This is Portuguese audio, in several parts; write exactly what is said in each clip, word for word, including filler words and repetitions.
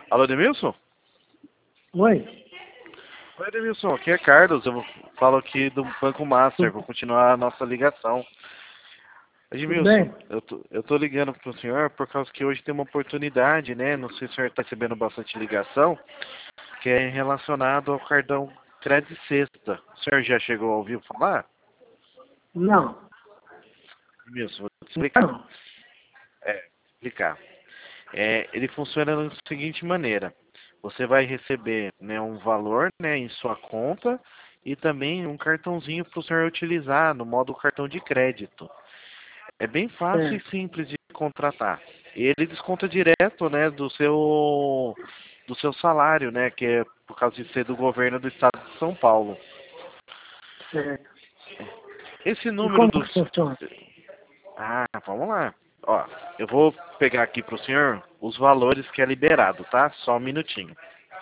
Alô, Edmilson? Oi, Oi, Edmilson, aqui é Carlos, eu falo aqui do Banco Master, vou continuar a nossa ligação. tudo Edmilson, bem? eu tô, eu tô ligando pro senhor por causa que hoje tem uma oportunidade, né? Não sei se o senhor está recebendo bastante ligação, que é relacionado ao cartão Crédito Sexta. O senhor já chegou a ouvir falar? Não, Edmilson, vou te explicar. não. É, explicar. É, ele funciona da seguinte maneira. Você vai receber, né, um valor, né, em sua conta e também um cartãozinho para o senhor utilizar no modo cartão de crédito. É bem fácil e Certo. simples de contratar. E ele desconta direto, né, do seu do seu salário, né, que é por causa de ser do governo do estado de São Paulo. Certo. Esse E número como do que funciona? Ah, vamos lá. Ó, eu vou pegar aqui para o senhor os valores que é liberado, tá? Só um minutinho.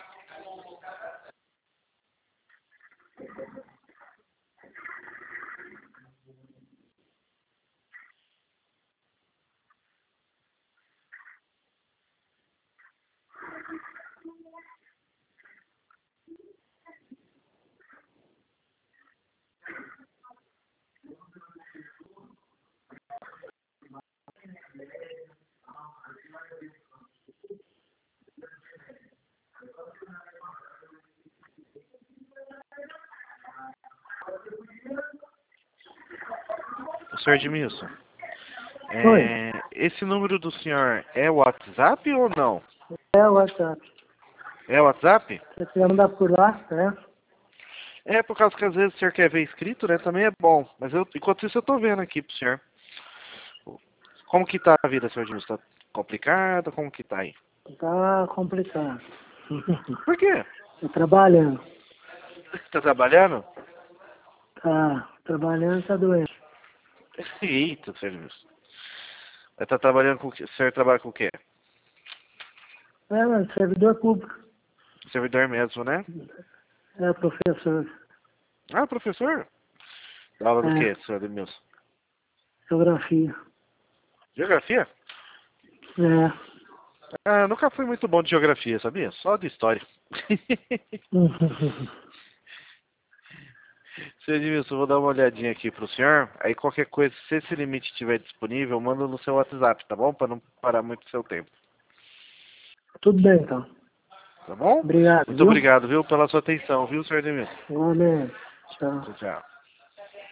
senhor Edmilson, Oi, é, esse número do senhor é o WhatsApp ou não? é o WhatsApp. É o WhatsApp? Você quer mandar por lá, né? É, por causa que às vezes o senhor quer ver escrito, né? Também é bom. Mas eu, enquanto isso eu tô vendo aqui pro senhor. Como que tá a vida, senhor Edmilson? Tá complicado? Como que tá aí? Tá complicado. Por quê? Tô trabalhando. Tá trabalhando? Tá trabalhando, tá doente. Eita, senhor Edmilson. Vai tá trabalhando com o quê? O senhor trabalha com o quê? É, mas servidor público. Servidor mesmo, né? É professor. Ah, professor? Dá aula do É, quê, senhor Edmilson? geografia. Geografia? É. Ah, eu nunca fui muito bom de geografia, sabia? Só de história. Senhor Edmilson, eu vou dar uma olhadinha aqui pro senhor. Aí qualquer coisa, se esse limite estiver disponível, manda no seu WhatsApp, tá bom? Para não parar muito o seu tempo. Tudo bem, então. Tá bom? Obrigado, Muito viu? obrigado, viu, pela sua atenção, viu, senhor Edmilson? Igualmente. Tchau. Tchau, tchau.